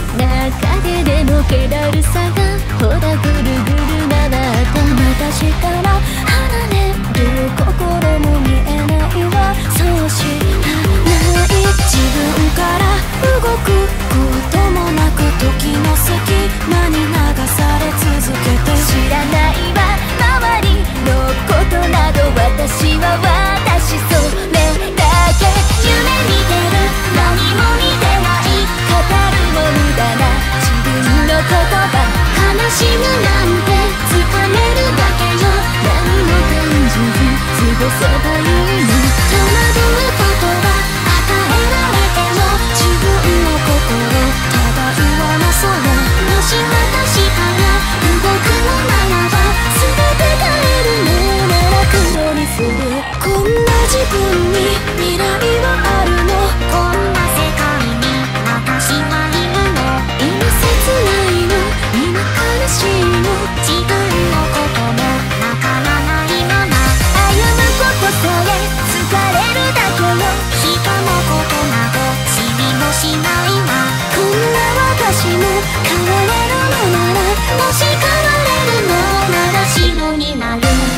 中ででも気だるさがほらぐるぐる回った私から離れる心も見えないわそう知らない自分から動くこともなく時の隙間に流され続けて知らないわ周りのことなど私は私それだけ夢見てる何も見てない語るも無駄な自分の言葉悲しむなんて疲れるだけよ何も感じず過ごせばいいの戸惑うことは与えられても自分の心ただ上の空もし私から動くのならば全て変えるのなら黒にするこんな自分に未来はあるのこんな世界に私はいるの今切ないの今悲しいの自分のこともわからないまま歩むことさえ疲れるだけよ人のことなど知りもしないわこんな私も変われるのならもし変われるのなら白になる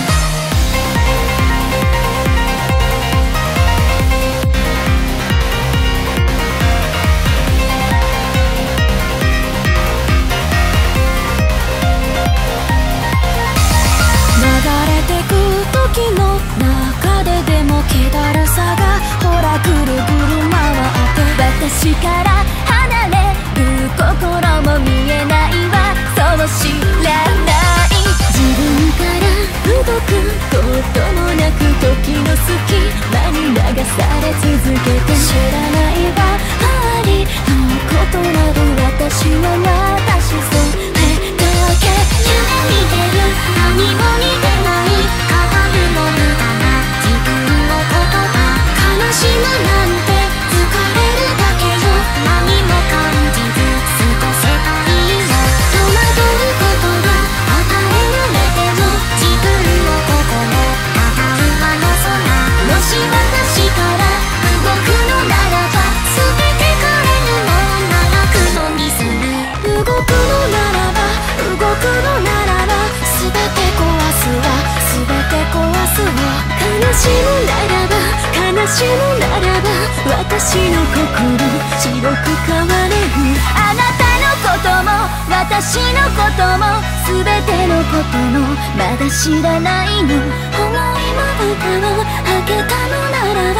時の中ででも気だるさがほらぐるぐる回って私から離れる心も見えないわそう知らない自分から動くこともなく時の隙間に流され続けて知らないわ周りのことなど私は私それだけ夢見てる何も見てない悲しむなんて疲れるだけよ何も感じず過ごせばいいの戸惑うことが与えられても自分の心ただ上の空もし私から動くのならば全て変えるのなら黒にする動くのならば動くのならば全て壊すわ全て壊すわ悲しむならば悲しむならば私の心白く変われるあなたのことも私のことも全てのこともまだ知らないの思いまぶたを開けたのならば